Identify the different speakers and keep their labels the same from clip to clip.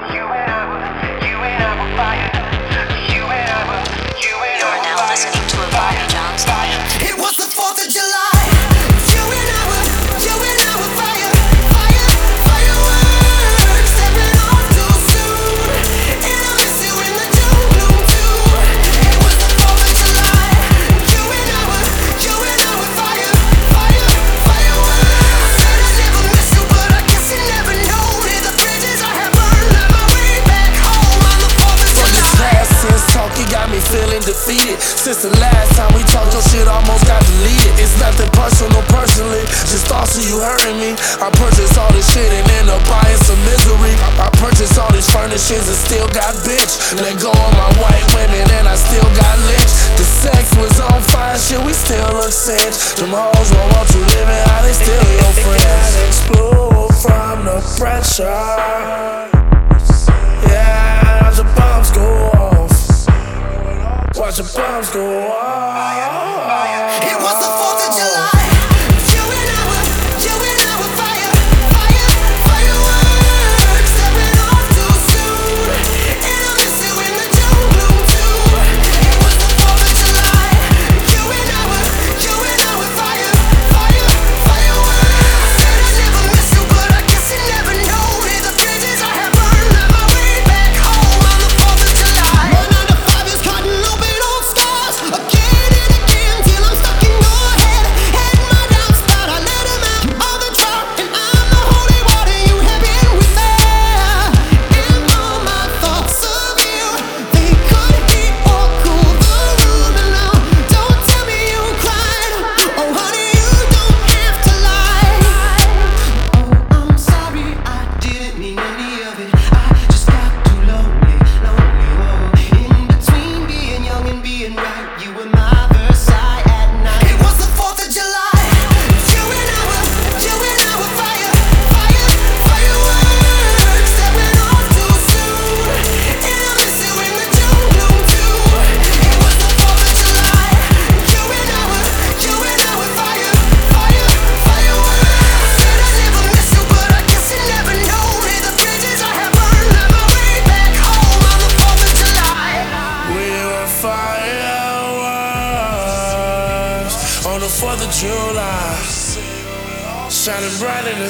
Speaker 1: You're now listening to a Bobby Jones live.
Speaker 2: It was the 4th of July. You and I were fire, fire, fireworks that went off too soon. And I miss you in the June gloom too. It was the 4th of July. You and I were fire, fire, fireworks. Said I never miss you, but I guess you never know. Near the bridges I have burned on my way back home on the 4th of July.
Speaker 3: This last since talk, it got me feeling defeated. Since the last time we talked, your shit almost got deleted. It's nothing personal, personally, just thoughts of you hurting me. I purchased all this shit and end up buying some misery. I purchased all these furnishings and still got bitch. Let go of my white women and I still got lynched. The sex was on fire, shit, we still look cinch. Them hoes won't want you living how they still your friends. Explode from the pressure. Yeah, watch the bombs go off. Watch the bombs go off.
Speaker 2: It was the 4th of July. You and I were fire, fire, fireworks that went off too soon. And I miss you in the June gloom too. It was the 4th of July. You and I were fire, fire, fireworks. Said I never miss you, but I guess you never know. Near the bridges I have burned on my way back home on the 4th of July. My 9 to 5 is cutting open old scars again and again till I'm stuck in your head. Had my doubts, but I let 'em out. You are the drought and I'm the holy water. You have been with me, and all my thoughts of you, they could heat or cool the room. And now, don't tell me you cried. Oh honey, you don't have to lie. Oh, I'm sorry, I didn't mean any of it. I just got too lonely, oh. In between being young and being right, you were my Versailles at night. It was the 4th of July. You and I were fire, fire, fireworks that went off too soon. And I miss you in the June gloom too. It was the 4th of July. You and I were fire, fire, fireworks. Said I never miss you, but I guess you never know. Near the bridges I have burned on my way back home on the 4th of July.
Speaker 3: We were fireworks on the 4th of July, shining bright in the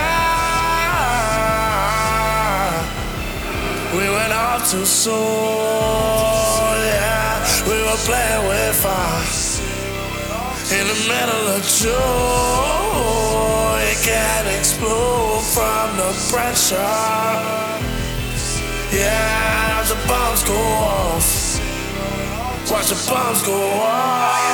Speaker 3: sky. We went off too soon, yeah. We were playing with fire in the middle of June. It can explode from the pressure. Yeah, watch the bombs go off. Watch the bombs go off.